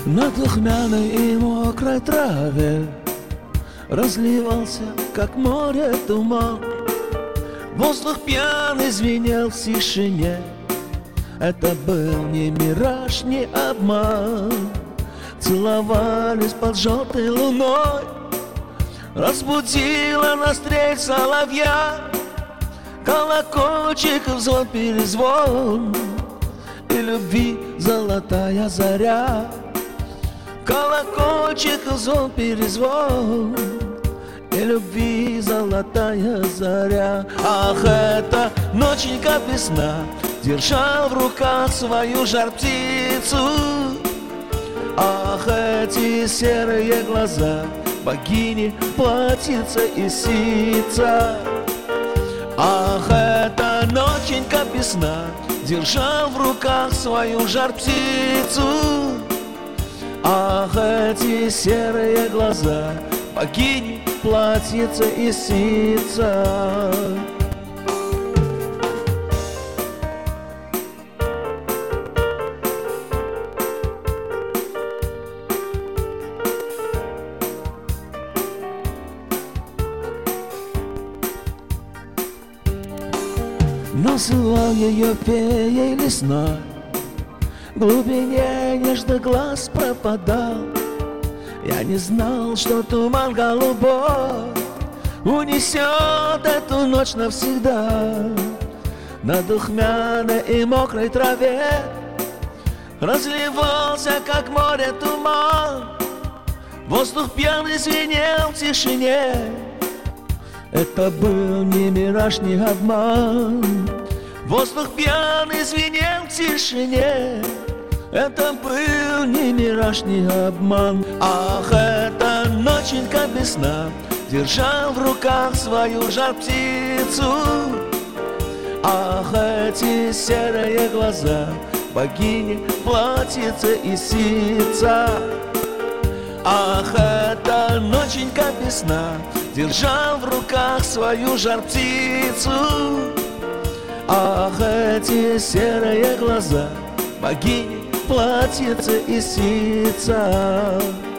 На духмяной и мокрой траве разливался, как море, туман. Воздух пьяный звенел в тишине. Это был не мираж, не обман. Целовались под желтой луной. Разбудила нас трель соловья. Колокольчик в звон перезвон. И любви золотая заря. Колокольчик в звон перезвон. И любви золотая заря. Ах, эта ноченька без сна держал в руках свою жар-птицу. Ах, эти серые глаза богини, платьица и сица. Ах, эта ноченька без сна держал в руках свою жар-птицу. Ах, эти серые глаза богини, платьица и сица. Называл ее феей лесной, в глубине нежных глаз пропадал. Я не знал, что туман голубой унесет эту ночь навсегда. На духмяной и мокрой траве разливался, как море, туман. Воздух пьяный звенел в тишине. Это был не мираж, не обман. Воздух пьяный звенел в тишине. Это был не мираж, не обман. Ах, эта ноченька без сна держал в руках свою жар-птицу. Ах, эти серые глаза богини, платьица и сица. Ах, эта ноченька без сна держал в руках свою жар-птицу. Ах, эти серые глаза богини, платьица и сица.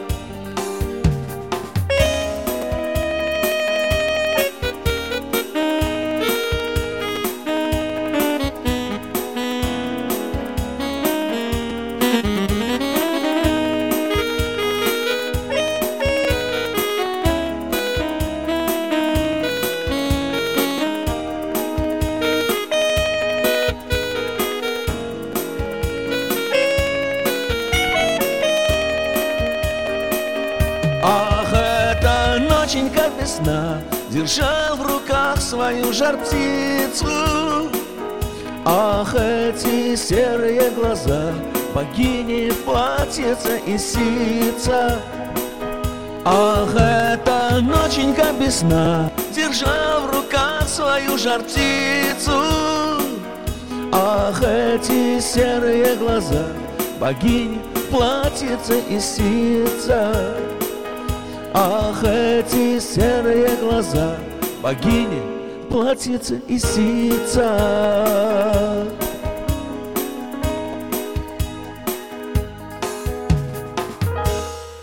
Ах, эта ноченька без сна держал в руках свою жар-птицу. Ах, эти серые глаза богини, платьица и сица. Ах, эта ноченька без сна держал в руках свою жар-птицу. Ах, эти серые глаза богини, платьица и сица. Ах, эти серые глаза богини, платьица и сица.